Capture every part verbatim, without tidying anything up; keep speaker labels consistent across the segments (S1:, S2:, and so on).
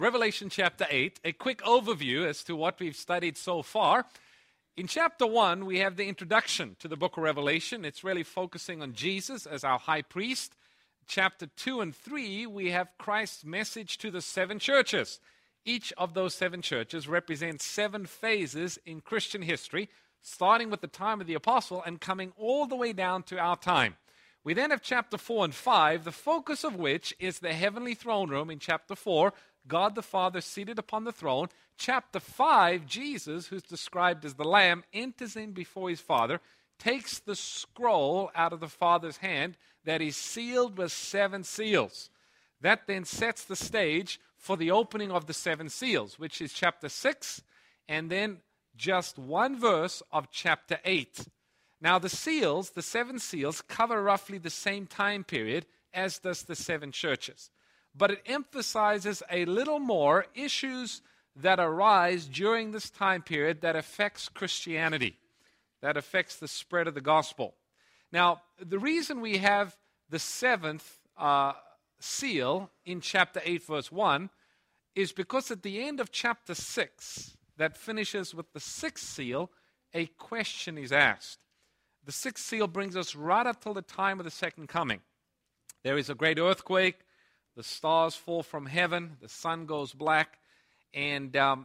S1: Revelation chapter eight, a quick overview as to what we've studied so far. In chapter one, we have the introduction to the book of Revelation. It's really focusing on Jesus as our high priest. Chapter two and three, we have Christ's message to the seven churches. Each of those seven churches represents seven phases in Christian history, starting with the time of the apostle and coming all the way down to our time. We then have chapter four and five, the focus of which is the heavenly throne room in chapter four, God the Father seated upon the throne. Chapter five, Jesus, who's described as the Lamb, enters in before his Father, takes the scroll out of the Father's hand that is sealed with seven seals. That then sets the stage for the opening of the seven seals, which is chapter six, and then just one verse of chapter eight. Now the seals, the seven seals, cover roughly the same time period as does the seven churches. But it emphasizes a little more issues that arise during this time period that affects Christianity, that affects the spread of the gospel. Now, the reason we have the seventh uh, seal in chapter eight, verse one, is because at the end of chapter six, that finishes with the sixth seal, a question is asked. The sixth seal brings us right up till the time of the second coming. There is a great earthquake. The stars fall from heaven, the sun goes black, and um,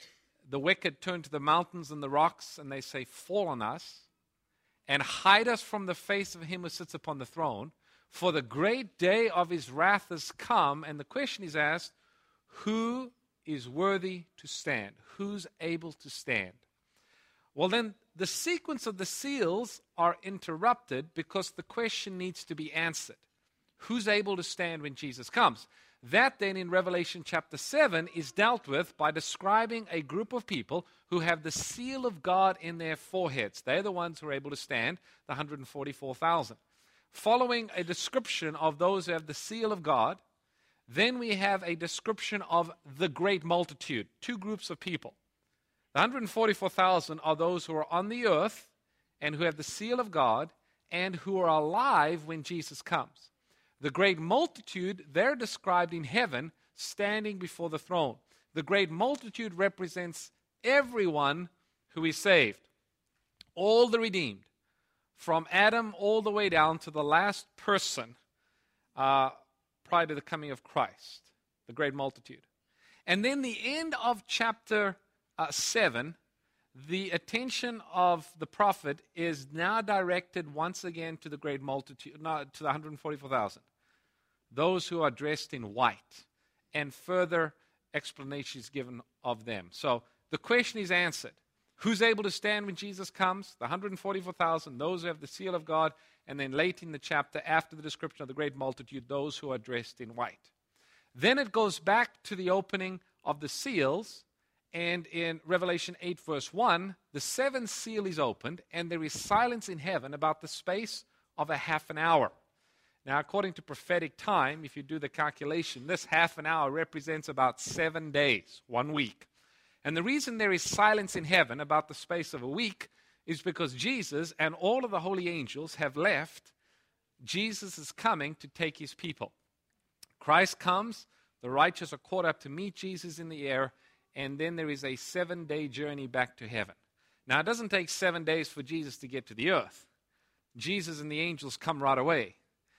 S1: the wicked turn to the mountains and the rocks, and they say, "Fall on us, and hide us from the face of him who sits upon the throne, for the great day of his wrath has come." And the question is asked, who is worthy to stand? Who's able to stand? Well, then, the sequence of the seals are interrupted because the question needs to be answered. Who's able to stand when Jesus comes? That then in Revelation chapter seven is dealt with by describing a group of people who have the seal of God in their foreheads. They're the ones who are able to stand, the one hundred forty-four thousand. Following a description of those who have the seal of God, then we have a description of the great multitude, two groups of people. The one hundred forty-four thousand are those who are on the earth and who have the seal of God and who are alive when Jesus comes. The great multitude, they're described in heaven standing before the throne. The great multitude represents everyone who is saved. All the redeemed, from Adam all the way down to the last person uh, prior to the coming of Christ. The great multitude. And then the end of chapter uh, seven, the attention of the prophet is now directed once again to the great multitude, no, to the one hundred forty-four thousand. Those who are dressed in white, and further explanations given of them. So the question is answered. Who's able to stand when Jesus comes? The one hundred forty-four thousand, those who have the seal of God, and then late in the chapter, after the description of the great multitude, those who are dressed in white. Then it goes back to the opening of the seals, and in Revelation eight, verse one, the seventh seal is opened, and there is silence in heaven about the space of a half an hour. Now, according to prophetic time, if you do the calculation, this half an hour represents about seven days, one week. And the reason there is silence in heaven about the space of a week is because Jesus and all of the holy angels have left. Jesus is coming to take his people. Christ comes, the righteous are caught up to meet Jesus in the air, and then there is a seven-day journey back to heaven. Now, it doesn't take seven days for Jesus to get to the earth. Jesus and the angels come right away.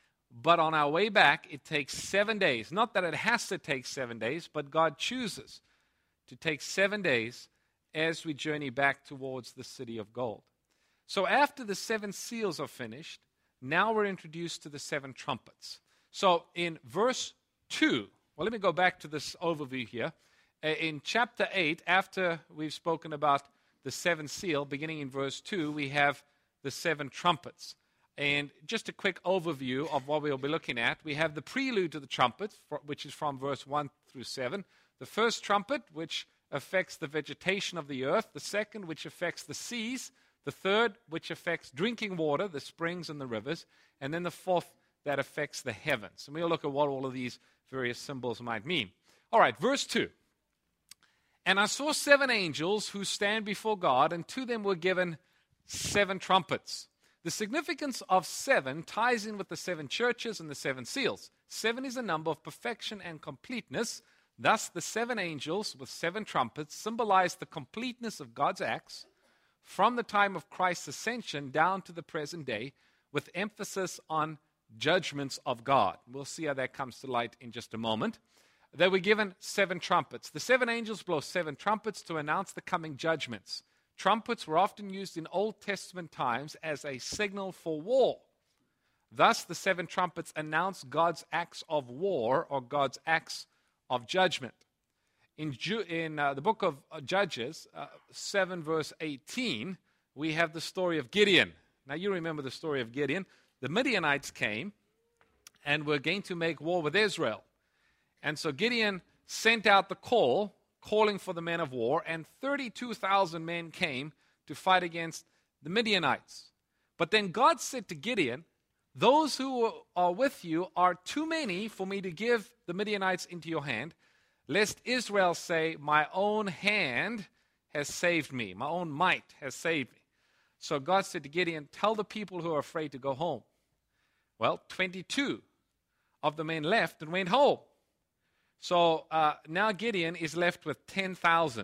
S1: But on our way back, it takes seven days. Not that it has to take seven days, but God chooses to take seven days as we journey back towards the city of gold. So after the seven seals are finished, now we're introduced to the seven trumpets. So in verse two, well, let me go back to this overview here. In chapter eight, after we've spoken about the seventh seal, beginning in verse two, we have the seven trumpets. And just a quick overview of what we'll be looking at. We have the prelude to the trumpet, which is from verse one through seven. The first trumpet, which affects the vegetation of the earth. The second, which affects the seas. The third, which affects drinking water, the springs and the rivers. And then the fourth, that affects the heavens. And we'll look at what all of these various symbols might mean. All right, verse two. And I saw seven angels who stand before God, and to them were given seven trumpets. The significance of seven ties in with the seven churches and the seven seals. Seven is a number of perfection and completeness. Thus, the seven angels with seven trumpets symbolize the completeness of God's acts from the time of Christ's ascension down to the present day, with emphasis on judgments of God. We'll see how that comes to light in just a moment. They were given seven trumpets. The seven angels blow seven trumpets to announce the coming judgments. Trumpets were often used in Old Testament times as a signal for war. Thus, the seven trumpets announce God's acts of war or God's acts of judgment. In, Ju- in uh, the book of uh, Judges, uh, seven verse eighteen, we have the story of Gideon. Now, you remember the story of Gideon. The Midianites came and were going to make war with Israel. And so Gideon sent out the call, calling for the men of war, and thirty-two thousand men came to fight against the Midianites. But then God said to Gideon, those who are with you are too many for me to give the Midianites into your hand, lest Israel say, my own hand has saved me, my own might has saved me. So God said to Gideon, tell the people who are afraid to go home. Well, twenty-two of the men left and went home. So uh, now Gideon is left with ten thousand.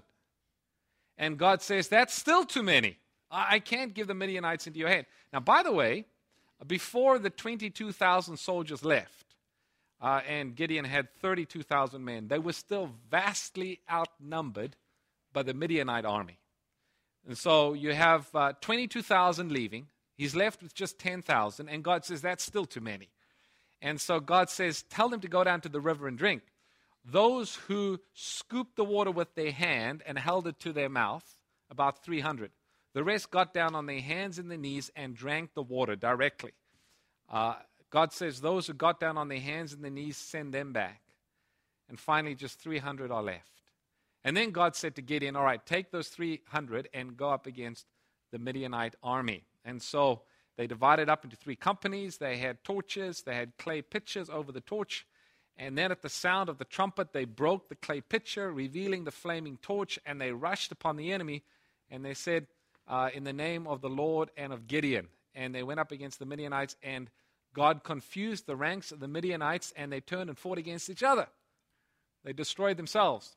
S1: And God says, that's still too many. I, I can't give the Midianites into your hand. Now, by the way, before the twenty-two thousand soldiers left, uh, and Gideon had thirty-two thousand men, they were still vastly outnumbered by the Midianite army. And so you have uh, twenty-two thousand leaving. He's left with just ten thousand, and God says, that's still too many. And so God says, tell them to go down to the river and drink. Those who scooped the water with their hand and held it to their mouth, about three hundred. The rest got down on their hands and their knees and drank the water directly. Uh, God says those who got down on their hands and their knees, send them back. And finally, just three hundred are left. And then God said to Gideon, all right, take those three hundred and go up against the Midianite army. And so they divided up into three companies. They had torches. They had clay pitchers over the torch. And then at the sound of the trumpet, they broke the clay pitcher, revealing the flaming torch, and they rushed upon the enemy. And they said, uh, in the name of the Lord and of Gideon. And they went up against the Midianites, and God confused the ranks of the Midianites, and they turned and fought against each other. They destroyed themselves.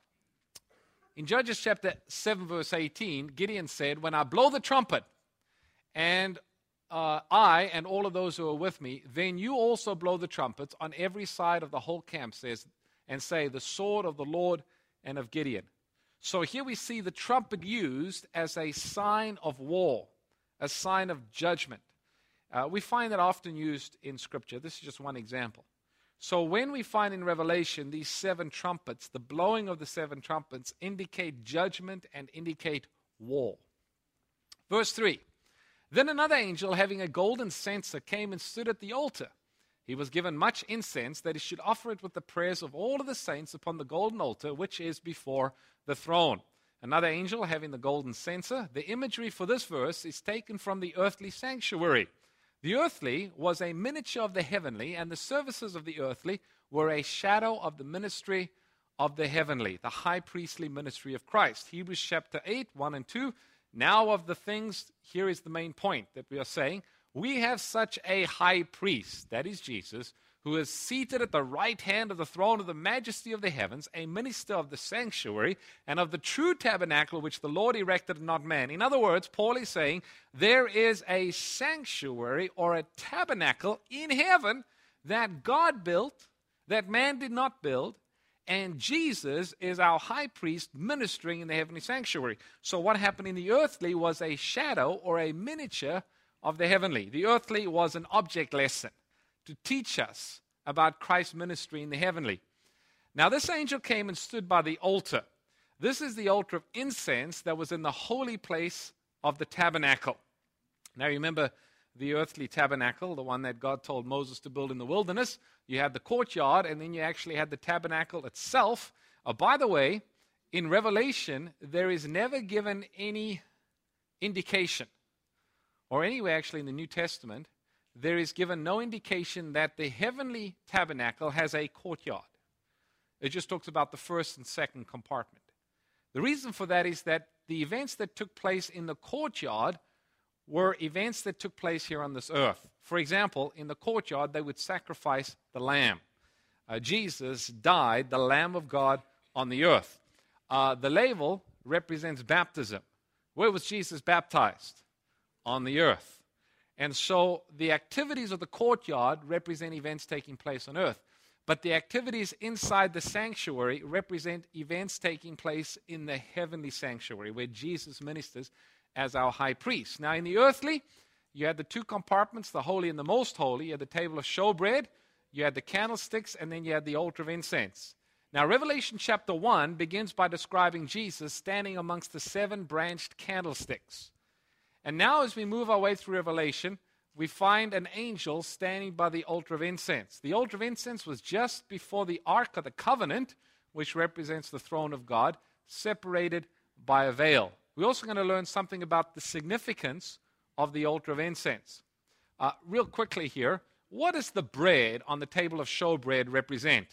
S1: In Judges chapter seven, verse eighteen, Gideon said, when I blow the trumpet, and uh, I and all of those who are with me, then you also blow the trumpets on every side of the whole camp, says, and say, the sword of the Lord and of Gideon. So here we see the trumpet used as a sign of war, a sign of judgment. Uh, we find that often used in Scripture. This is just one example. So when we find in Revelation these seven trumpets, the blowing of the seven trumpets indicate judgment and indicate war. Verse three, then another angel having a golden censer came and stood at the altar. He was given much incense that he should offer it with the prayers of all of the saints upon the golden altar which is before the throne. Another angel having the golden censer. The imagery for this verse is taken from the earthly sanctuary. The earthly was a miniature of the heavenly, and the services of the earthly were a shadow of the ministry of the heavenly, the high priestly ministry of Christ. Hebrews chapter eight, one and two. Now of the things, here is the main point that we are saying. We have such a high priest, that is Jesus, who is seated at the right hand of the throne of the majesty of the heavens, a minister of the sanctuary and of the true tabernacle which the Lord erected, not man. In other words, Paul is saying there is a sanctuary or a tabernacle in heaven that God built, that man did not build, and Jesus is our high priest ministering in the heavenly sanctuary. So what happened in the earthly was a shadow or a miniature of the heavenly. The earthly was an object lesson to teach us about Christ's ministry in the heavenly. Now this angel came and stood by the altar. This is the altar of incense that was in the holy place of the tabernacle. Now remember the earthly tabernacle, the one that God told Moses to build in the wilderness. You had the courtyard, and then you actually had the tabernacle itself. Oh, by the way, in Revelation, there is never given any indication, or anyway, actually in the New Testament, there is given no indication that the heavenly tabernacle has a courtyard. It just talks about the first and second compartment. The reason for that is that the events that took place in the courtyard were events that took place here on this earth. For example, in the courtyard, they would sacrifice the lamb. Uh, Jesus died, the Lamb of God, on the earth. Uh, the laver represents baptism. Where was Jesus baptized? On the earth. And so the activities of the courtyard represent events taking place on earth. But the activities inside the sanctuary represent events taking place in the heavenly sanctuary, where Jesus ministers as our high priest. Now, in the earthly, you had the two compartments, the holy and the most holy. You had the table of showbread, you had the candlesticks, and then you had the altar of incense. Now, Revelation chapter one begins by describing Jesus standing amongst the seven branched candlesticks. And now, as we move our way through Revelation, we find an angel standing by the altar of incense. The altar of incense was just before the Ark of the Covenant, which represents the throne of God, separated by a veil. We're also going to learn something about the significance of the altar of incense. Uh, real quickly here, what does the bread on the table of showbread represent?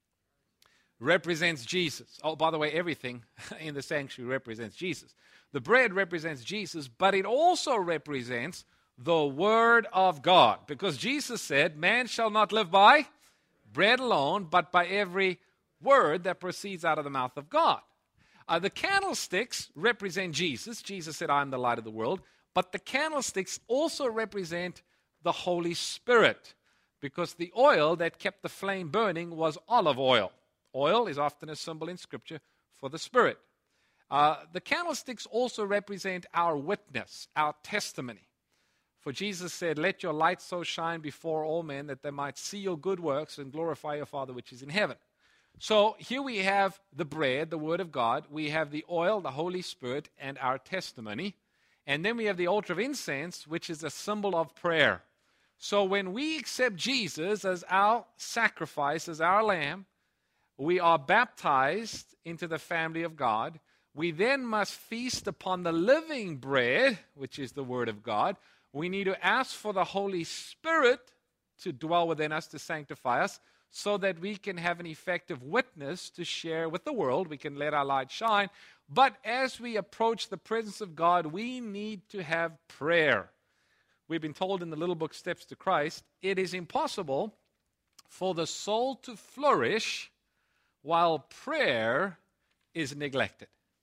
S1: Represents Jesus. Oh, by the way, everything in the sanctuary represents Jesus. The bread represents Jesus, but it also represents the Word of God. Because Jesus said, man shall not live by bread alone, but by every word that proceeds out of the mouth of God. Uh, the candlesticks represent Jesus. Jesus said, I am the light of the world. But the candlesticks also represent the Holy Spirit, because the oil that kept the flame burning was olive oil. Oil is often a symbol in Scripture for the Spirit. Uh, the candlesticks also represent our witness, our testimony. For Jesus said, let your light so shine before all men that they might see your good works and glorify your Father which is in heaven. So here we have the bread, the Word of God. We have the oil, the Holy Spirit, and our testimony. And then we have the altar of incense, which is a symbol of prayer. So when we accept Jesus as our sacrifice, as our lamb, we are baptized into the family of God. We then must feast upon the living bread, which is the Word of God. We need to ask for the Holy Spirit to dwell within us, to sanctify us, so that we can have an effective witness to share with the world. We can let our light shine. But as we approach the presence of God, we need to have prayer. We've been told in the little book, Steps to Christ, it is impossible for the soul to flourish while prayer is neglected.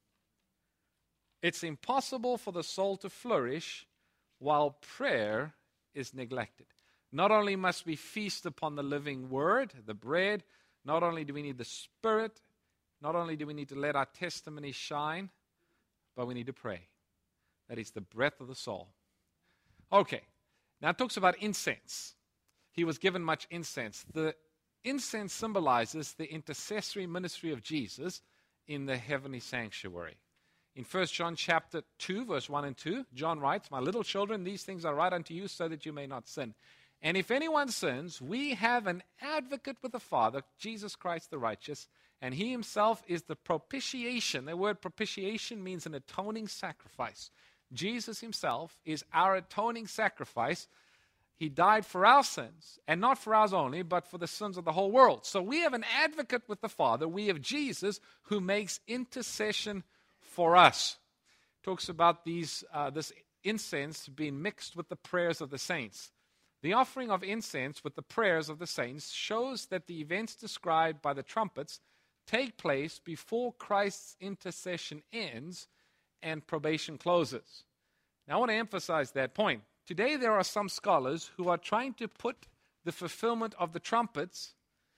S1: It's impossible for the soul to flourish while prayer is neglected. Not only must we feast upon the living Word, the bread, not only do we need the Spirit, not only do we need to let our testimony shine, but we need to pray. That is the breath of the soul. Okay, now it talks about incense. He was given much incense. The incense symbolizes the intercessory ministry of Jesus in the heavenly sanctuary. In First John chapter two, verse one and two, John writes, my little children, these things I write unto you so that you may not sin. And if anyone sins, we have an advocate with the Father, Jesus Christ the righteous, and he himself is the propitiation. The word propitiation means an atoning sacrifice. Jesus himself is our atoning sacrifice. He died for our sins, and not for ours only, but for the sins of the whole world. So we have an advocate with the Father. We have Jesus who makes intercession for us. Talks about these uh, this incense being mixed with the prayers of the saints. The offering of incense with the prayers of the saints shows that the events described by the trumpets take place before Christ's intercession ends and probation closes. Now I want to emphasize that point. Today there are some scholars who are trying to put the fulfillment of the trumpets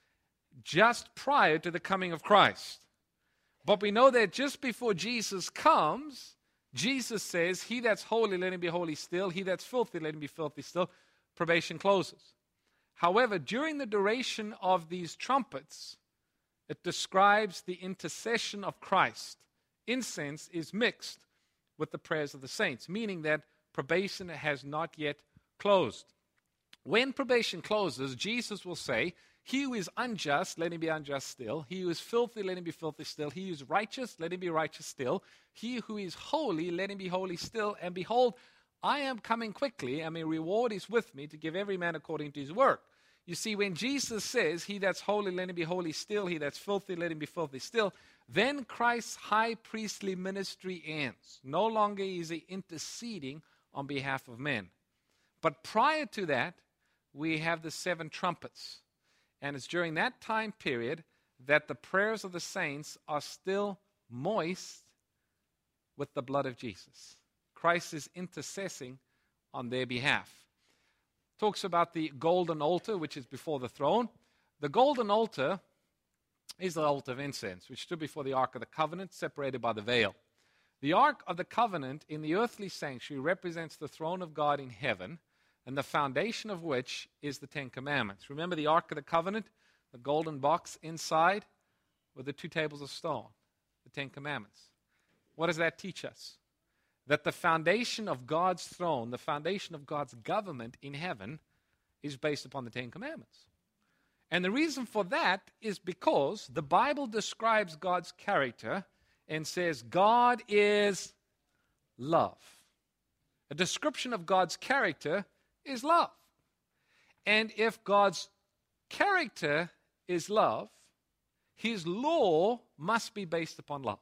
S1: just prior to the coming of Christ. But we know that just before Jesus comes, Jesus says, he that's holy, let him be holy still. He that's filthy, let him be filthy still. Probation closes. However, during the duration of these trumpets, it describes the intercession of Christ. Incense is mixed with the prayers of the saints, meaning that probation has not yet closed. When probation closes, Jesus will say, he who is unjust, let him be unjust still. He who is filthy, let him be filthy still. He who is righteous, let him be righteous still. He who is holy, let him be holy still. And behold, I am coming quickly, and my reward is with me to give every man according to his work. You see, when Jesus says, he that's holy, let him be holy still. He that's filthy, let him be filthy still. Then Christ's high priestly ministry ends. No longer is he interceding on behalf of men. But prior to that, we have the seven trumpets. And it's during that time period that the prayers of the saints are still moist with the blood of Jesus. Christ is intercessing on their behalf. Talks about the golden altar, which is before the throne. The golden altar is the altar of incense, which stood before the Ark of the Covenant, separated by the veil. The Ark of the Covenant in the earthly sanctuary represents the throne of God in heaven, and the foundation of which is the Ten Commandments. Remember the Ark of the Covenant, the golden box inside with the two tables of stone, the Ten Commandments. What does that teach us? That the foundation of God's throne, the foundation of God's government in heaven, is based upon the Ten Commandments. And the reason for that is because the Bible describes God's character and says God is love. A description of God's character is love. And if God's character is love, His law must be based upon love.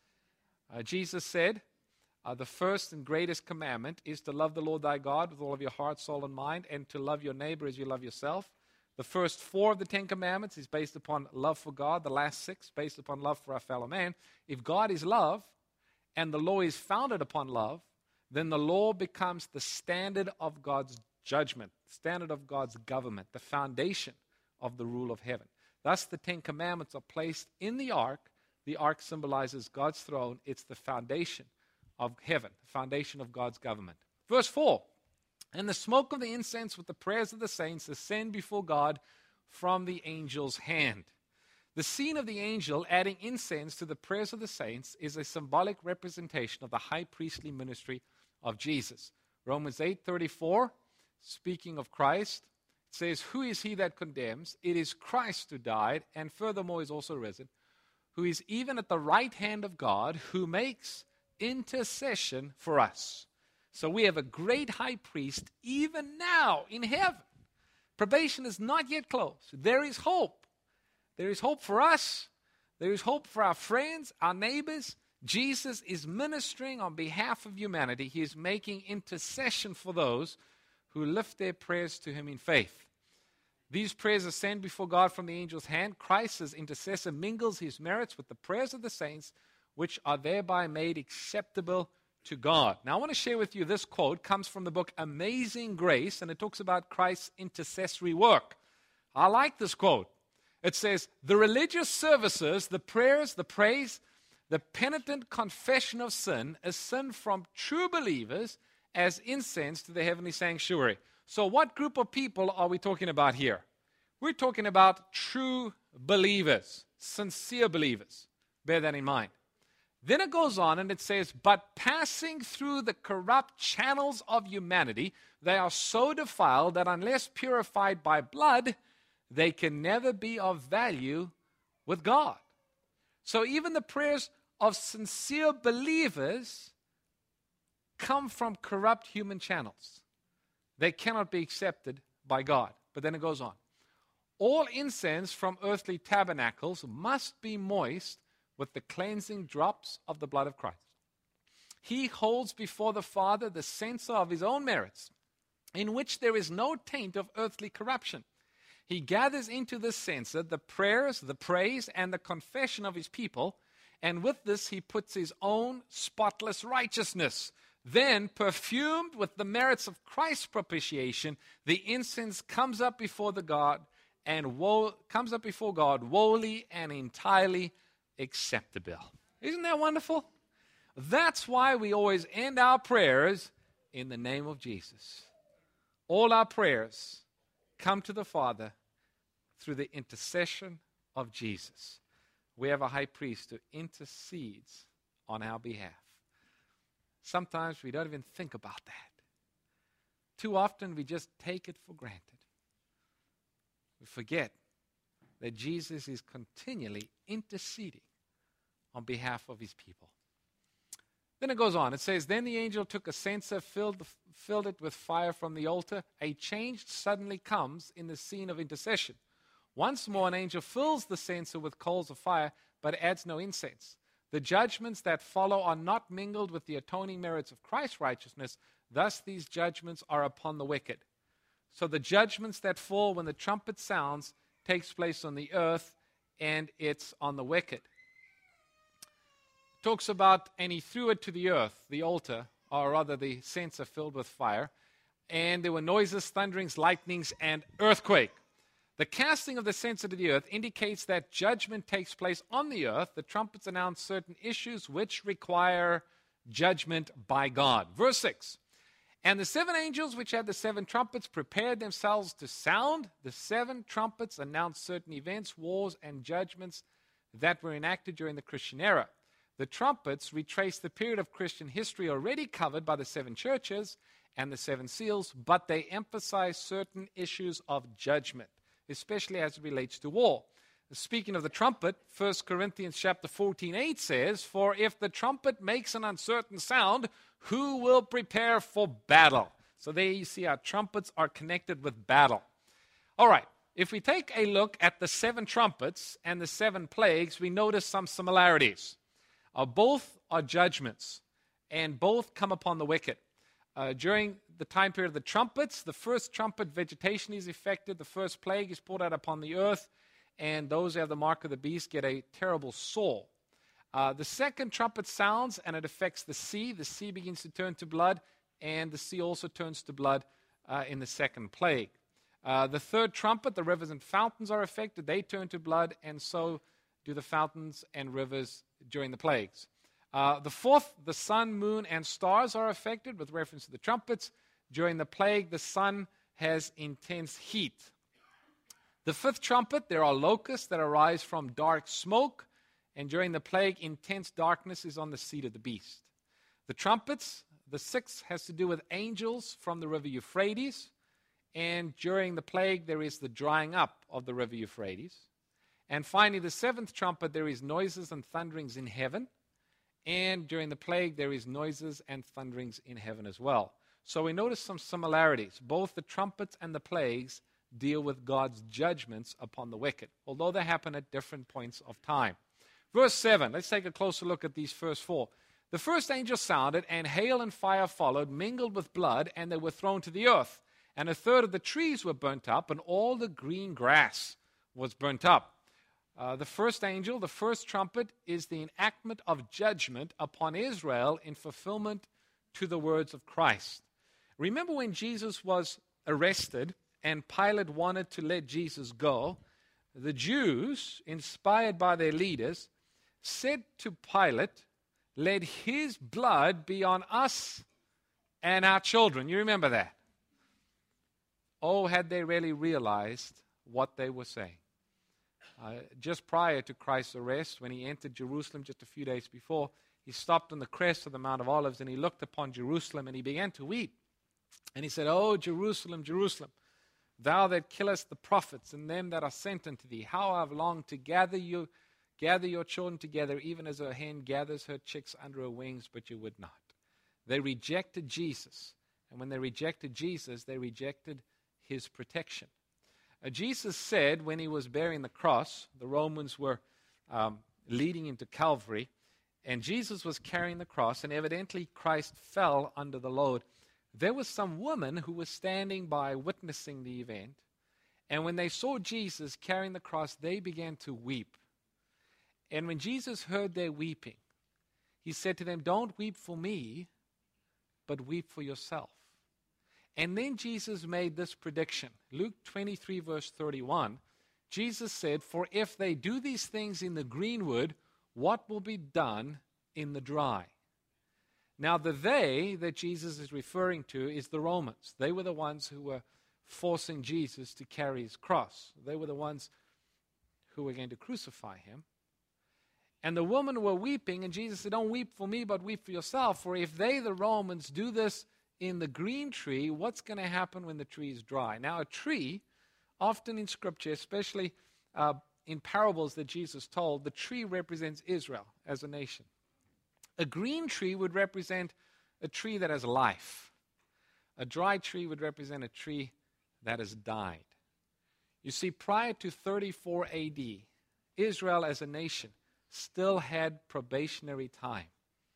S1: Uh, Jesus said, uh, the first and greatest commandment is to love the Lord thy God with all of your heart, soul, and mind, and to love your neighbor as you love yourself. The first four of the Ten Commandments is based upon love for God. The last six based upon love for our fellow man. If God is love and the law is founded upon love, then the law becomes the standard of God's judgment, the standard of God's government, the foundation of the rule of heaven. Thus, the Ten Commandments are placed in the ark. The ark symbolizes God's throne. It's the foundation of heaven, the foundation of God's government. Verse four. And the smoke of the incense with the prayers of the saints ascend before God from the angel's hand. The scene of the angel adding incense to the prayers of the saints is a symbolic representation of the high priestly ministry of Jesus. Romans eight thirty-four, speaking of Christ, says, who is he that condemns? It is Christ who died, and furthermore is also risen, who is even at the right hand of God, who makes intercession for us. So we have a great high priest even now in heaven. Probation is not yet closed. There is hope. There is hope for us. There is hope for our friends, our neighbors. Jesus is ministering on behalf of humanity. He is making intercession for those who lift their prayers to Him in faith. These prayers ascend before God from the angel's hand. Christ as intercessor mingles His merits with the prayers of the saints, which are thereby made acceptable to God. Now I want to share with you this quote. It comes from the book Amazing Grace, and it talks about Christ's intercessory work. I like this quote. It says, the religious services, the prayers, the praise, the penitent confession of sin ascend from true believers as incense to the heavenly sanctuary. So what group of people are we talking about here? We're talking about true believers, sincere believers. Bear that in mind. Then it goes on and it says, but passing through the corrupt channels of humanity, they are so defiled that unless purified by blood, they can never be of value with God. So even the prayers of sincere believers come from corrupt human channels. They cannot be accepted by God. But then it goes on. All incense from earthly tabernacles must be moist with the cleansing drops of the blood of Christ. He holds before the Father the censer of His own merits, in which there is no taint of earthly corruption. He gathers into this censer the prayers, the praise, and the confession of His people, and with this He puts His own spotless righteousness. Then, perfumed with the merits of Christ's propitiation, the incense comes up before the God and wo- comes up before God wholly and entirely acceptable. Isn't that wonderful? That's why we always end our prayers in the name of Jesus. All our prayers come to the Father through the intercession of Jesus. We have a high priest who intercedes on our behalf. Sometimes we don't even think about that. Too often we just take it for granted. We forget that Jesus is continually interceding on behalf of His people. Then it goes on. It says, then the angel took a censer, filled, the, filled it with fire from the altar. A change suddenly comes in the scene of intercession. Once more, an angel fills the censer with coals of fire, but adds no incense. The judgments that follow are not mingled with the atoning merits of Christ's righteousness. Thus, these judgments are upon the wicked. So the judgments that fall when the trumpet sounds takes place on the earth, and it's on the wicked. It talks about, and he threw it to the earth, the altar, or rather the censer filled with fire, and there were noises, thunderings, lightnings, and earthquake. The casting of the censer to the earth indicates that judgment takes place on the earth. The trumpets announce certain issues which require judgment by God. Verse six, and the seven angels which had the seven trumpets prepared themselves to sound. The seven trumpets announced certain events, wars, and judgments that were enacted during the Christian era. The trumpets retrace the period of Christian history already covered by the seven churches and the seven seals, but they emphasize certain issues of judgment, especially as it relates to war. Speaking of the trumpet, First Corinthians chapter fourteen, eight says, for if the trumpet makes an uncertain sound, who will prepare for battle? So there you see our trumpets are connected with battle. All right, if we take a look at the seven trumpets and the seven plagues, we notice some similarities. Uh, both are judgments, and both come upon the wicked. Uh, during the time period of the trumpets, the first trumpet, vegetation is affected. The first plague is poured out upon the earth, and those who have the mark of the beast get a terrible sore. Uh, the second trumpet sounds, and it affects the sea. The sea begins to turn to blood, and the sea also turns to blood uh, in the second plague. Uh, the third trumpet, the rivers and fountains are affected. They turn to blood, and so do the fountains and rivers during the plagues. Uh, the fourth, the sun, moon, and stars are affected with reference to the trumpets. During the plague, the sun has intense heat. The fifth trumpet, there are locusts that arise from dark smoke, and during the plague, intense darkness is on the seat of the beast. The trumpets, the sixth has to do with angels from the river Euphrates, and during the plague, there is the drying up of the river Euphrates. And finally, the seventh trumpet, there is noises and thunderings in heaven. And during the plague, there is noises and thunderings in heaven as well. So we notice some similarities. Both the trumpets and the plagues deal with God's judgments upon the wicked, although they happen at different points of time. Verse seven, let's take a closer look at these first four. The first angel sounded, and hail and fire followed, mingled with blood, and they were thrown to the earth. And a third of the trees were burnt up, and all the green grass was burnt up. Uh, the first angel, the first trumpet, is the enactment of judgment upon Israel in fulfillment to the words of Christ. Remember when Jesus was arrested and Pilate wanted to let Jesus go, the Jews, inspired by their leaders, said to Pilate, let his blood be on us and our children. You remember that? Oh, had they really realized what they were saying. Uh, just prior to Christ's arrest, when he entered Jerusalem just a few days before, he stopped on the crest of the Mount of Olives and he looked upon Jerusalem and he began to weep. And he said, oh, Jerusalem, Jerusalem, thou that killest the prophets and them that are sent unto thee, how I have longed to gather you, gather your children together, even as a hen gathers her chicks under her wings, but you would not. They rejected Jesus. And when they rejected Jesus, they rejected his protection. Uh, Jesus said when he was bearing the cross, the Romans were um, leading into Calvary, and Jesus was carrying the cross, and evidently Christ fell under the load. There was some woman who was standing by witnessing the event, and when they saw Jesus carrying the cross, they began to weep. And when Jesus heard their weeping, he said to them, don't weep for me, but weep for yourself. And then Jesus made this prediction. Luke twenty-three, verse thirty-one, Jesus said, for if they do these things in the greenwood, what will be done in the dry? Now, the they that Jesus is referring to is the Romans. They were the ones who were forcing Jesus to carry his cross. They were the ones who were going to crucify him. And the women were weeping, and Jesus said, don't weep for me, but weep for yourself. For if they, the Romans, do this in the green tree, what's going to happen when the tree is dry? Now, a tree, often in Scripture, especially uh, in parables that Jesus told, the tree represents Israel as a nation. A green tree would represent a tree that has life. A dry tree would represent a tree that has died. You see, prior to thirty-four A D, Israel as a nation still had probationary time.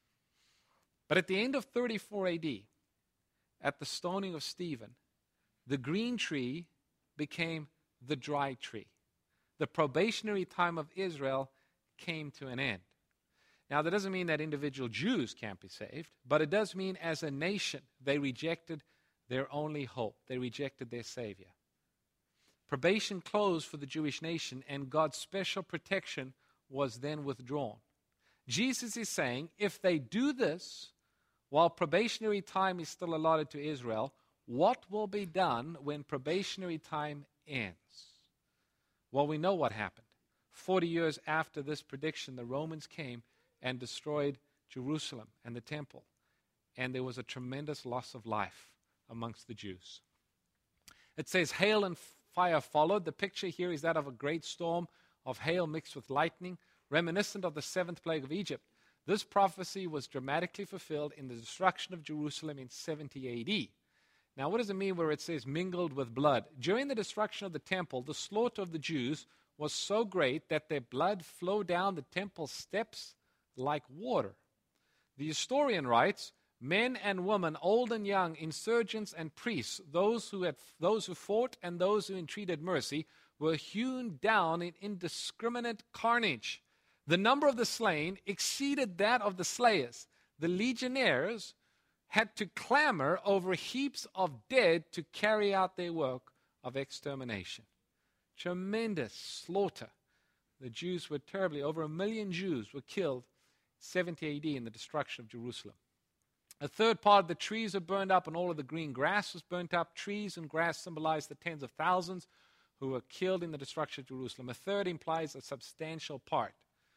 S1: But at the end of thirty-four A D, at the stoning of Stephen, the green tree became the dry tree. the probationary time of Israel came to an end. Now, that doesn't mean that individual Jews can't be saved, but it does mean as a nation, they rejected their only hope. They rejected their Savior. Probation closed for the Jewish nation, and God's special protection was then withdrawn. Jesus is saying, if they do this while probationary time is still allotted to Israel, what will be done when probationary time ends? Well, we know what happened. Forty years after this prediction, the Romans came and destroyed Jerusalem and the temple. And there was a tremendous loss of life amongst the Jews. It says hail and fire followed. The picture here is that of a great storm of hail mixed with lightning, reminiscent of the seventh plague of Egypt. This prophecy was dramatically fulfilled in the destruction of Jerusalem in seventy A D. Now, what does it mean where it says mingled with blood? During the destruction of the temple, the slaughter of the Jews was so great that their blood flowed down the temple steps like water. The historian writes, men and women, old and young, insurgents and priests, those who had, those who fought and those who entreated mercy, were hewn down in indiscriminate carnage. The number of the slain exceeded that of the slayers. The legionnaires had to clamor over heaps of dead to carry out their work of extermination. Tremendous slaughter. The Jews were terribly, over a million Jews were killed seventy A D in the destruction of Jerusalem. A third part of the trees were burned up, and all of the green grass was burnt up. Trees and grass symbolize the tens of thousands who were killed in the destruction of Jerusalem. A third implies a substantial part.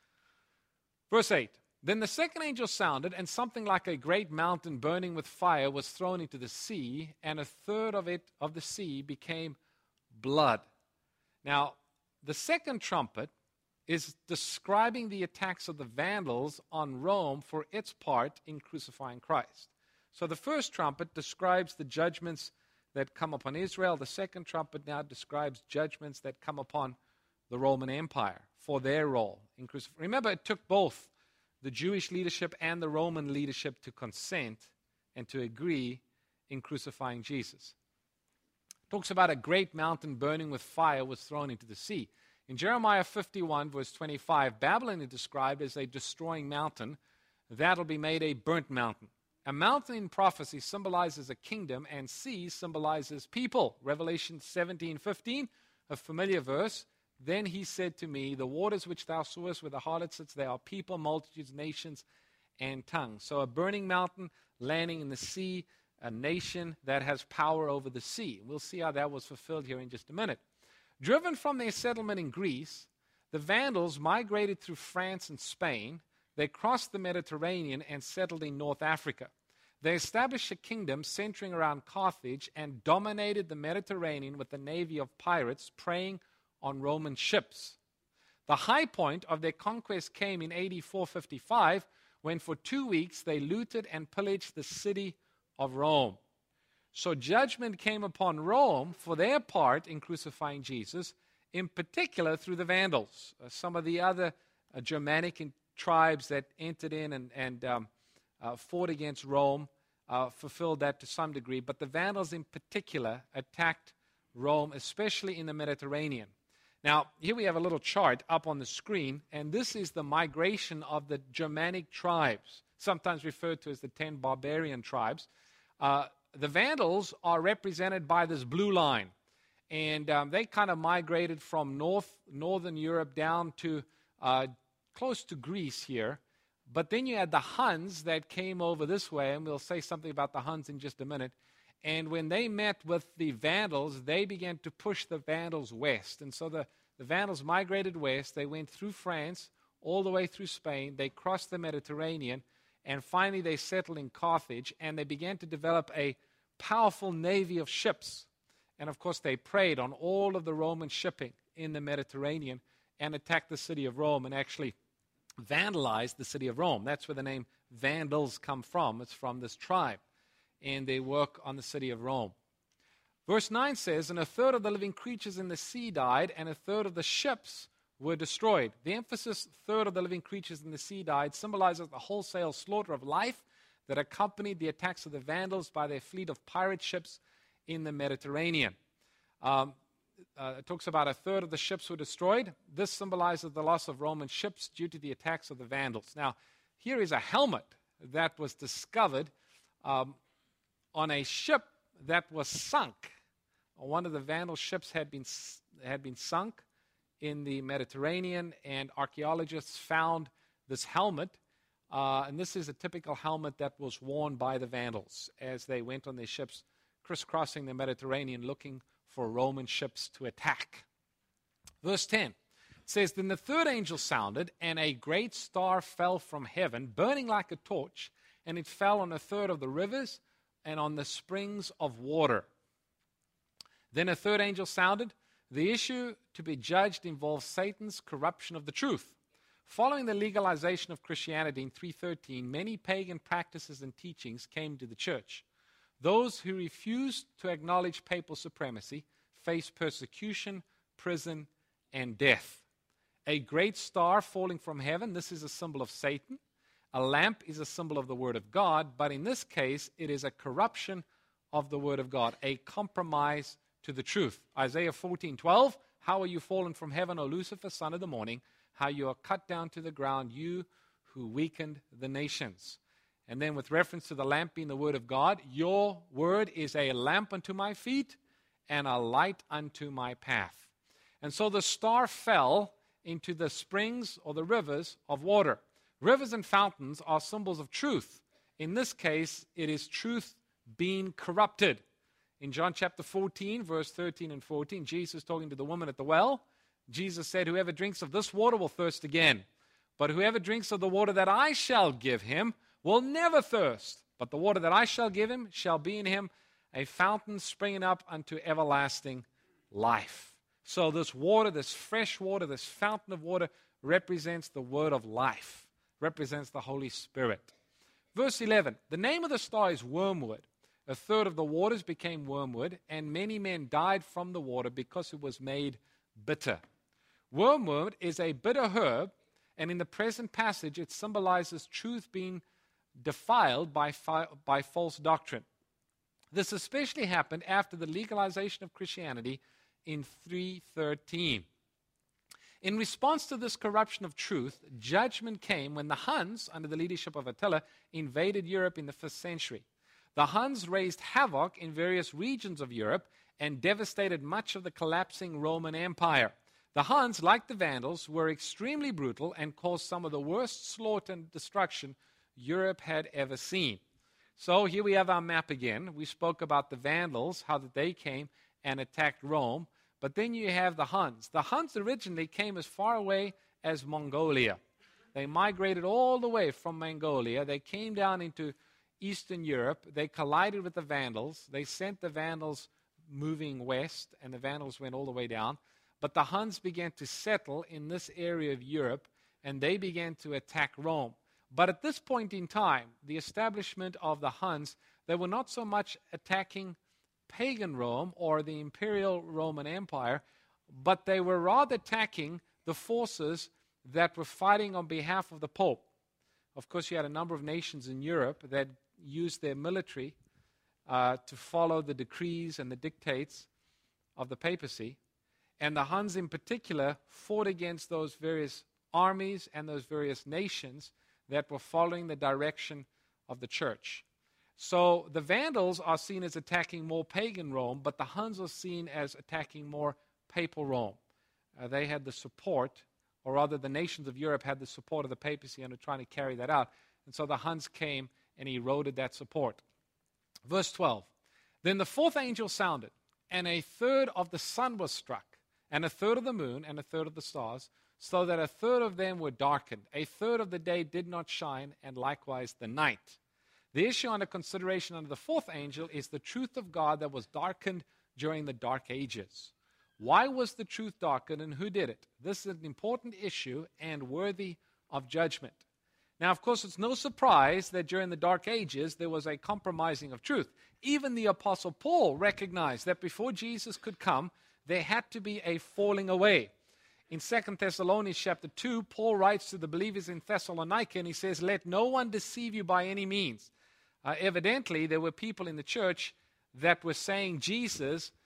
S1: Verse eight, then the second angel sounded, and something like a great mountain burning with fire was thrown into the sea, and a third of it, of the sea, became blood. Now, the second trumpet is describing the attacks of the Vandals on Rome for its part in crucifying Christ. So the first trumpet describes the judgments that come upon Israel. The second trumpet now describes judgments that come upon the Roman Empire for their role in crucifying. Remember, it took both the Jewish leadership and the Roman leadership to consent and to agree in crucifying Jesus. It talks about a great mountain burning with fire was thrown into the sea. In Jeremiah fifty-one, verse twenty-five, Babylon is described as a destroying mountain that'll be made a burnt mountain. A mountain in prophecy symbolizes a kingdom, and sea symbolizes people. Revelation seventeen fifteen, a familiar verse. Then he said to me, the waters which thou sawest where the harlot sits, they are people, multitudes, nations, and tongues. So a burning mountain landing in the sea, a nation that has power over the sea. We'll see how that was fulfilled here in just a minute. Driven from their settlement in Greece, the Vandals migrated through France and Spain. They crossed the Mediterranean and settled in North Africa. They established a kingdom centering around Carthage and dominated the Mediterranean with a navy of pirates preying on Roman ships. The high point of their conquest came in A D four fifty-five, when for two weeks they looted and pillaged the city of Rome. So judgment came upon Rome for their part in crucifying Jesus, in particular through the Vandals. Uh, some of the other uh, Germanic in, tribes that entered in and, and um, uh, fought against Rome uh, fulfilled that to some degree, but the Vandals in particular attacked Rome, especially in the Mediterranean. Now, here we have a little chart up on the screen, and this is the migration of the Germanic tribes, sometimes referred to as the ten barbarian tribes. Uh, The Vandals are represented by this blue line, and um, they kind of migrated from north northern Europe down to uh, close to Greece here. But then you had the Huns that came over this way, and we'll say something about the Huns in just a minute. And when they met with the Vandals, they began to push the Vandals west. And so the, the Vandals migrated west. They went through France, all the way through Spain. They crossed the Mediterranean. And finally, they settled in Carthage, and they began to develop a powerful navy of ships. And, of course, they preyed on all of the Roman shipping in the Mediterranean and attacked the city of Rome and actually vandalized the city of Rome. That's where the name Vandals come from. It's from this tribe. And they work on the city of Rome. Verse nine says, and a third of the living creatures in the sea died, and a third of the ships were destroyed. The emphasis, third of the living creatures in the sea died, symbolizes the wholesale slaughter of life that accompanied the attacks of the Vandals by their fleet of pirate ships in the Mediterranean. Um, uh, it talks about a third of the ships were destroyed. This symbolizes the loss of Roman ships due to the attacks of the Vandals. Now, here is a helmet that was discovered um, on a ship that was sunk. One of the Vandal ships had been had been sunk in the Mediterranean, and archaeologists found this helmet. Uh, and this is a typical helmet that was worn by the Vandals as they went on their ships crisscrossing the Mediterranean looking for Roman ships to attack. Verse ten says, Then the third angel sounded, and a great star fell from heaven, burning like a torch, and it fell on a third of the rivers and on the springs of water. Then a third angel sounded. The issue to be judged involves Satan's corruption of the truth. Following the legalization of Christianity in three thirteen, many pagan practices and teachings came to the church. Those who refused to acknowledge papal supremacy faced persecution, prison, and death. A great star falling from heaven, this is a symbol of Satan. A lamp is a symbol of the Word of God, but in this case, it is a corruption of the Word of God, a compromise to the truth. Isaiah fourteen twelve, How are you fallen from heaven, O Lucifer, son of the morning? How you are cut down to the ground, you who weakened the nations. And then with reference to the lamp being the Word of God, your word is a lamp unto my feet and a light unto my path. And so the star fell into the springs or the rivers of water. Rivers and fountains are symbols of truth. In this case, it is truth being corrupted. In John chapter fourteen, verse thirteen and fourteen, Jesus talking to the woman at the well, Jesus said, Whoever drinks of this water will thirst again. But whoever drinks of the water that I shall give him will never thirst. But the water that I shall give him shall be in him a fountain springing up unto everlasting life. So this water, this fresh water, this fountain of water represents the word of life, represents the Holy Spirit. Verse eleven, the name of the star is wormwood. A third of the waters became wormwood, and many men died from the water because it was made bitter. Wormwood is a bitter herb, and in the present passage it symbolizes truth being defiled by, fi- by false doctrine. This especially happened after the legalization of Christianity in three thirteen. In response to this corruption of truth, judgment came when the Huns, under the leadership of Attila, invaded Europe in the fifth century. The Huns raised havoc in various regions of Europe and devastated much of the collapsing Roman Empire. The Huns, like the Vandals, were extremely brutal and caused some of the worst slaughter and destruction Europe had ever seen. So here we have our map again. We spoke about the Vandals, how that they came and attacked Rome. But then you have the Huns. The Huns originally came as far away as Mongolia. They migrated all the way from Mongolia. They came down into Eastern Europe. They collided with the Vandals. They sent the Vandals moving west, and the Vandals went all the way down. But the Huns began to settle in this area of Europe, and they began to attack Rome. But at this point in time, the establishment of the Huns, they were not so much attacking pagan Rome or the imperial Roman Empire, but they were rather attacking the forces that were fighting on behalf of the Pope. Of course, you had a number of nations in Europe that used their military uh, to follow the decrees and the dictates of the papacy. And the Huns in particular fought against those various armies and those various nations that were following the direction of the church. So the Vandals are seen as attacking more pagan Rome, but the Huns are seen as attacking more papal Rome. Uh, they had the support, or rather the nations of Europe had the support of the papacy and were trying to carry that out. And so the Huns came and eroded that support. Verse twelve, Then the fourth angel sounded, and a third of the sun was struck, and a third of the moon, and a third of the stars, so that a third of them were darkened. A third of the day did not shine, and likewise the night. The issue under consideration under the fourth angel is the truth of God that was darkened during the dark ages. Why was the truth darkened, and who did it? This is an important issue and worthy of judgment. Now, of course, it's no surprise that during the dark ages there was a compromising of truth. Even the Apostle Paul recognized that before Jesus could come, there had to be a falling away. In Second Thessalonians chapter two, Paul writes to the believers in Thessalonica, and he says, Let no one deceive you by any means. Uh, evidently, there were people in the church that were saying Jesus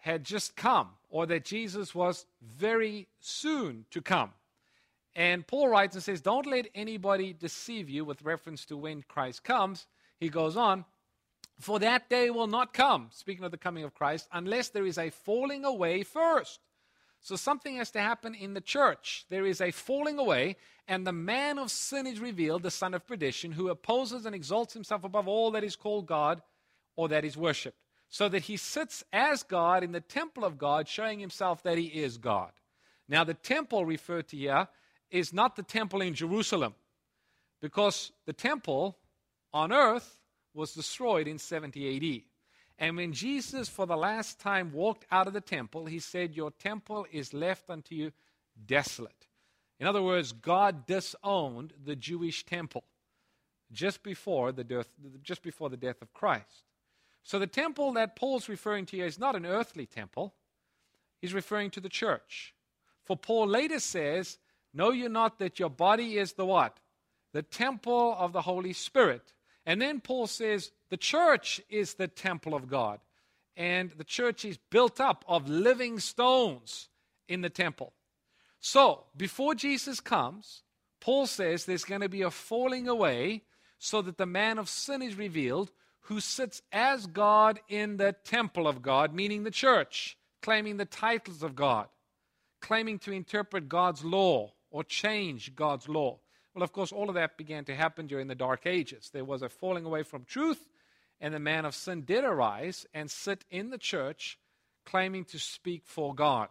S1: had just come, or that Jesus was very soon to come. And Paul writes and says, don't let anybody deceive you with reference to when Christ comes. He goes on, for that day will not come, speaking of the coming of Christ, unless there is a falling away first. So something has to happen in the church. There is a falling away, and the man of sin is revealed, the son of perdition, who opposes and exalts himself above all that is called God or that is worshipped, so that he sits as God in the temple of God, showing himself that he is God. Now, the temple referred to here is not the temple in Jerusalem, because the temple on earth was destroyed in seventy A D. And when Jesus, for the last time, walked out of the temple, he said, your temple is left unto you desolate. In other words, God disowned the Jewish temple just before the death, just before the death of Christ. So the temple that Paul's referring to here is not an earthly temple. He's referring to the church. For Paul later says, know you not that your body is the what? The temple of the Holy Spirit. And then Paul says, the church is the temple of God. And the church is built up of living stones in the temple. So, before Jesus comes, Paul says there's going to be a falling away so that the man of sin is revealed, who sits as God in the temple of God, meaning the church, claiming the titles of God, claiming to interpret God's law or change God's law. Well, of course, all of that began to happen during the Dark Ages. There was a falling away from truth, and the man of sin did arise and sit in the church, claiming to speak for God.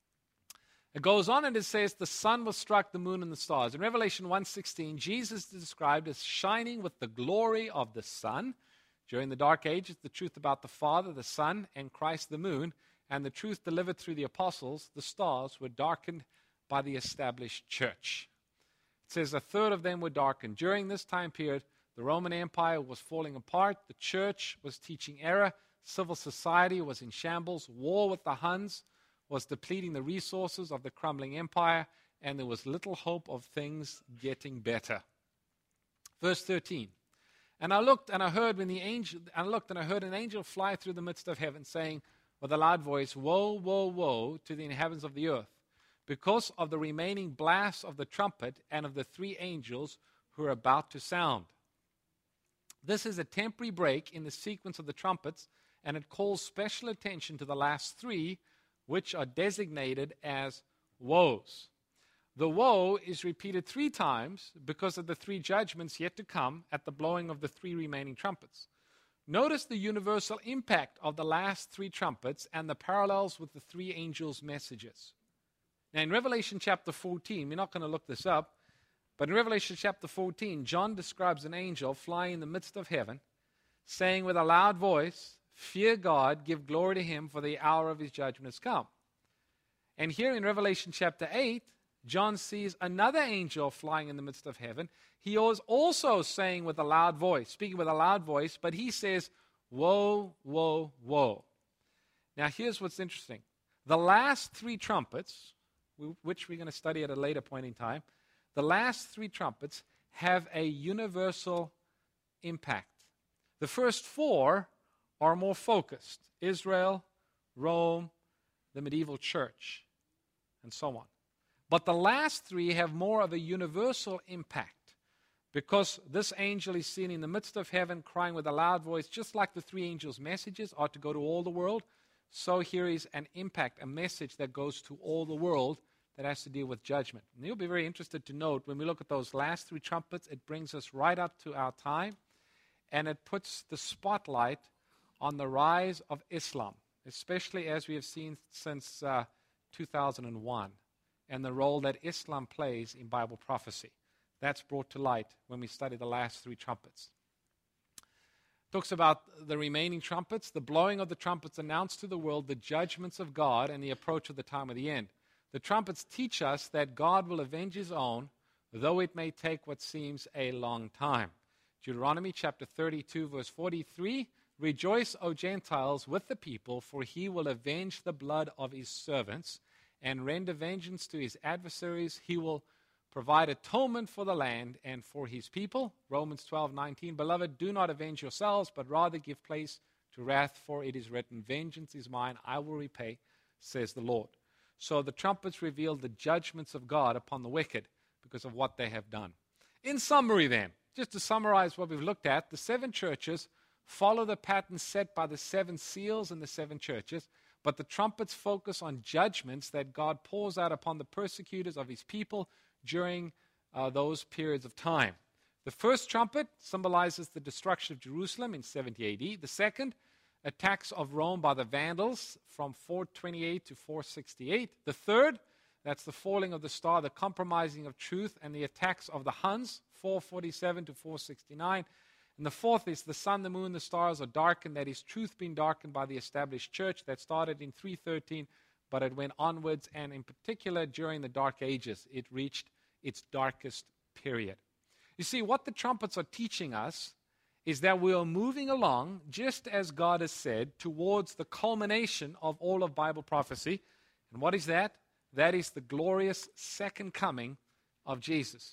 S1: It goes on and it says, the sun was struck, the moon and the stars. In Revelation one sixteen, Jesus is described as shining with the glory of the sun. During the Dark Ages, the truth about the Father, the Son, and Christ the moon, and the truth delivered through the apostles, the stars, were darkened by the established church. It says a third of them were darkened. During this time period, the Roman Empire was falling apart. The church was teaching error. Civil society was in shambles. War with the Huns was depleting the resources of the crumbling empire, and there was little hope of things getting better. Verse thirteen. And I looked and I heard when the angel I looked and I heard an angel fly through the midst of heaven, saying with a loud voice, woe, woe, woe to the inhabitants of the earth, because of the remaining blast of the trumpet and of the three angels who are about to sound. This is a temporary break in the sequence of the trumpets, and it calls special attention to the last three, which are designated as woes. The woe is repeated three times because of the three judgments yet to come at the blowing of the three remaining trumpets. Notice the universal impact of the last three trumpets and the parallels with the three angels' messages. Now, in Revelation chapter fourteen, we're not going to look this up, but in Revelation chapter fourteen, John describes an angel flying in the midst of heaven, saying with a loud voice, fear God, give glory to him, for the hour of his judgment has come. And here in Revelation chapter eight, John sees another angel flying in the midst of heaven. He was also saying with a loud voice, speaking with a loud voice, but he says, woe, woe, woe. Now here's what's interesting. The last three trumpets, which we're going to study at a later point in time, the last three trumpets have a universal impact. The first four are more focused. Israel, Rome, the medieval church, and so on. But the last three have more of a universal impact, because this angel is seen in the midst of heaven crying with a loud voice, just like the three angels' messages are to go to all the world. So here is an impact, a message that goes to all the world that has to deal with judgment. And you'll be very interested to note when we look at those last three trumpets, it brings us right up to our time, and it puts the spotlight on the rise of Islam, especially as we have seen since uh, two thousand one, and the role that Islam plays in Bible prophecy. That's brought to light when we study the last three trumpets. It talks about the remaining trumpets. The blowing of the trumpets announced to the world the judgments of God and the approach of the time of the end. The trumpets teach us that God will avenge his own, though it may take what seems a long time. Deuteronomy chapter thirty-two, verse forty-three, rejoice, O Gentiles, with the people, for he will avenge the blood of his servants and render vengeance to his adversaries. He will provide atonement for the land and for his people. Romans twelve nineteen, beloved, do not avenge yourselves, but rather give place to wrath, for it is written, vengeance is mine, I will repay, says the Lord. So the trumpets reveal the judgments of God upon the wicked because of what they have done. In summary then, just to summarize what we've looked at, the seven churches follow the pattern set by the seven seals in the seven churches, but the trumpets focus on judgments that God pours out upon the persecutors of his people during uh, those periods of time. The first trumpet symbolizes the destruction of Jerusalem in seventy A D. The second, attacks of Rome by the Vandals from four twenty-eight to four sixty-eight. The third, that's the falling of the star, the compromising of truth, and the attacks of the Huns, four forty-seven to four sixty-nine. And the fourth is the sun, the moon, the stars are darkened, that is truth being darkened by the established church. That started in three thirteen, but it went onwards, and in particular during the Dark Ages, it reached its darkest period. You see, what the trumpets are teaching us is that we are moving along, just as God has said, towards the culmination of all of Bible prophecy. And what is that? That is the glorious second coming of Jesus.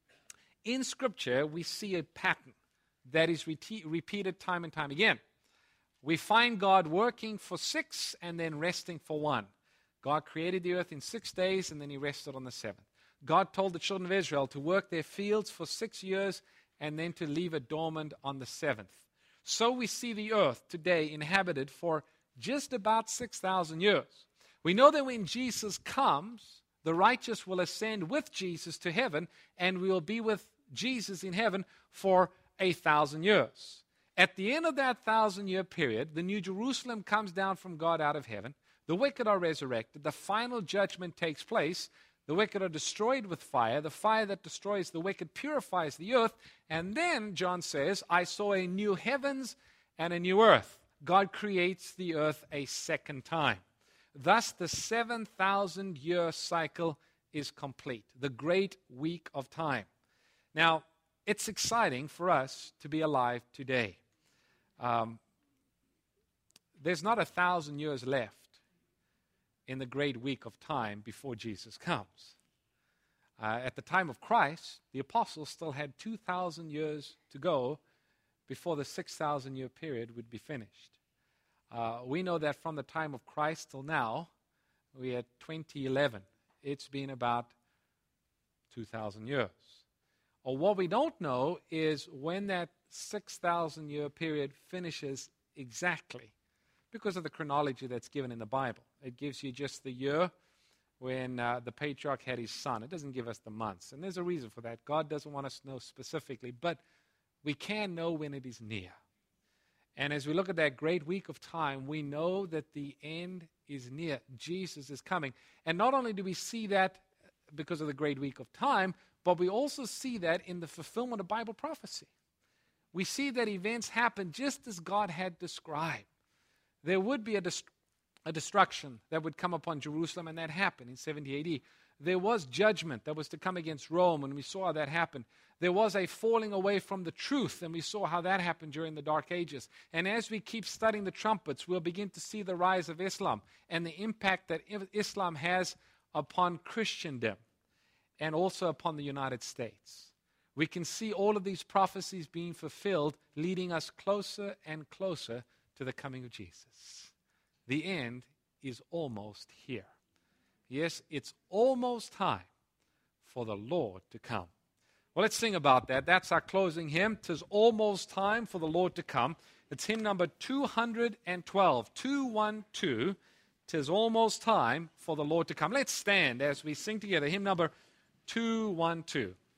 S1: In Scripture, we see a pattern that is rete- repeated time and time again. We find God working for six and then resting for one. God created the earth in six days and then he rested on the seventh. God told the children of Israel to work their fields for six years and then to leave it dormant on the seventh. So we see the earth today inhabited for just about six thousand years. We know that when Jesus comes, the righteous will ascend with Jesus to heaven, and we will be with Jesus in heaven for a thousand years. At the end of that thousand-year period, the New Jerusalem comes down from God out of heaven. The wicked are resurrected. The final judgment takes place. The wicked are destroyed with fire. The fire that destroys the wicked purifies the earth. And then, John says, I saw a new heavens and a new earth. God creates the earth a second time. Thus, the seven thousand year cycle is complete, the great week of time. Now, it's exciting for us to be alive today. Um, there's not a thousand years left in the great week of time before Jesus comes. Uh, at the time of Christ, the apostles still had two thousand years to go before the six thousand year period would be finished. Uh, we know that from the time of Christ till now, we are twenty eleven. It's been about two thousand years. Or what we don't know is when that six thousand year period finishes exactly, because of the chronology that's given in the Bible. It gives you just the year when uh, the patriarch had his son. It doesn't give us the months. And there's a reason for that. God doesn't want us to know specifically, but we can know when it is near. And as we look at that great week of time, we know that the end is near. Jesus is coming. And not only do we see that because of the great week of time, but we also see that in the fulfillment of Bible prophecy. We see that events happen just as God had described. There would be a, dest- a destruction that would come upon Jerusalem, and that happened in seventy A D. There was judgment that was to come against Rome, and we saw how that happened. There was a falling away from the truth, and we saw how that happened during the Dark Ages. And as we keep studying the trumpets, we'll begin to see the rise of Islam and the impact that Islam has upon Christendom and also upon the United States. We can see all of these prophecies being fulfilled, leading us closer and closer to the coming of Jesus. The end is almost here. Yes, it's almost time for the Lord to come. Well, let's sing about that. That's our closing hymn. "'Tis almost time for the Lord to come." It's hymn number two hundred twelve, two one two. "'Tis almost time for the Lord to come." Let's stand as we sing together hymn number two one two.